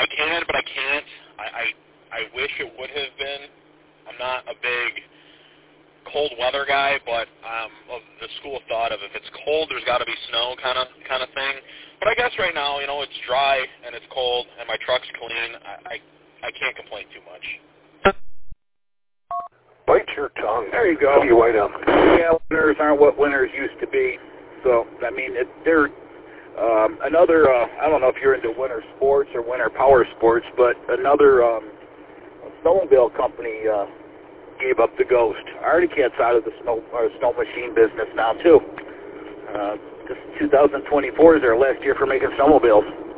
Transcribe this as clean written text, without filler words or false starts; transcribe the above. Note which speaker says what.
Speaker 1: can, but I can't. I wish it would have been. I'm not a big cold weather guy, but of the school of thought of if it's cold, there's got to be snow kind of thing. But I guess right now, it's dry and it's cold and my truck's clean. I can't complain too much.
Speaker 2: Bite your tongue.
Speaker 3: There you go.
Speaker 2: You white up.
Speaker 3: Yeah, winters aren't what winters used to be. So, I mean, they're another, I don't know if you're into winter sports or winter power sports, but another snowmobile company gave up the ghost. Arctic Cat's out of the snow machine business now, too. 2024 is our last year for making snowmobiles.